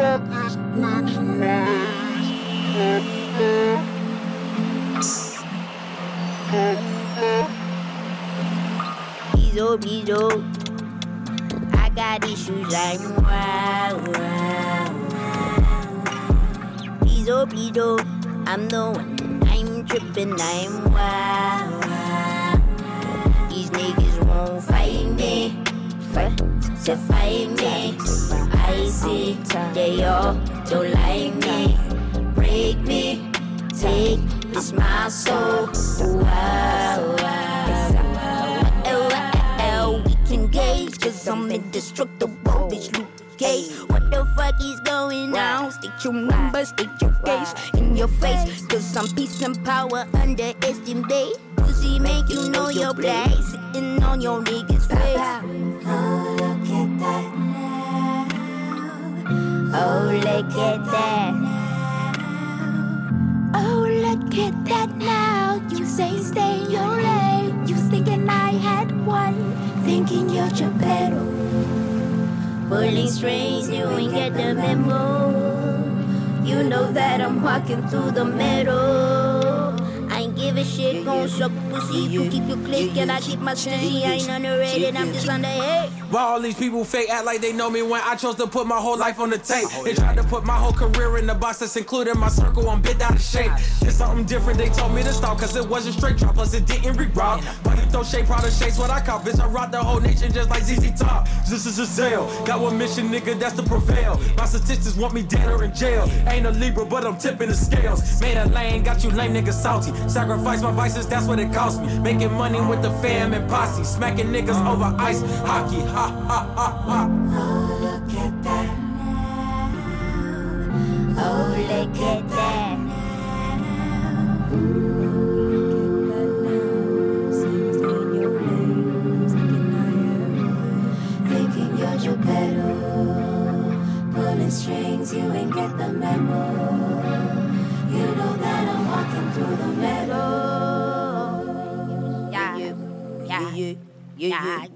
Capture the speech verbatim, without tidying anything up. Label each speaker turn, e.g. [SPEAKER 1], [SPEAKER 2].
[SPEAKER 1] Bizo, bizo, I got issues like wow, wow, wow. Bizo, bizo, I'm the one, I'm trippin', I'm wow, wow. These niggas won't fight me, fight to fight me. I see they all don't like me, break me, take this my soul, wow, wow. Engage, cause I'm indestructible, bitch, Luke Cage. What the fuck is going on? State your number, state your case in your face, cause I'm peace and power, underestimate. Pussy make you know your place, sitting on your nigga's face. Oh, look at that now. Oh, look at that. Oh, look at that now. You say stay in your lane. You thinking I had one, thinking you're Geppetto. Pulling strings, you ain't get the memo. You know that I'm walking through the middle. I ain't give a shit, gon' suck pussy. You keep your click and I keep my stay. I ain't underrated, I'm just underhate.
[SPEAKER 2] Why all these people fake act like they know me when I chose to put my whole life on the tape? They tried to put my whole career in the box that's including my circle. I'm bit out of shape. It's something different, they told me to stop, cause it wasn't straight drop, plus it didn't re-rock. But you throw shade, proud of shades, what I call. Bitch, I rock the whole nation just like Z Z Top. This is Giselle, got one mission, nigga, that's to prevail. My statistics want me dead or in jail. Ain't a Libra, but I'm tipping the scales. Made a lane, got you lame niggas salty. Sacrifice my vices, that's what it cost me. Making money with the fam and posse. Smacking niggas over ice hockey. Ha ha ha ha.
[SPEAKER 1] Oh, look at that now. Oh, look at that now. Thinking you're Geppetto. Pulling strings, you ain't get the memo. You know that I'm walking through the meadow. Yeah, yeah, yeah, yeah.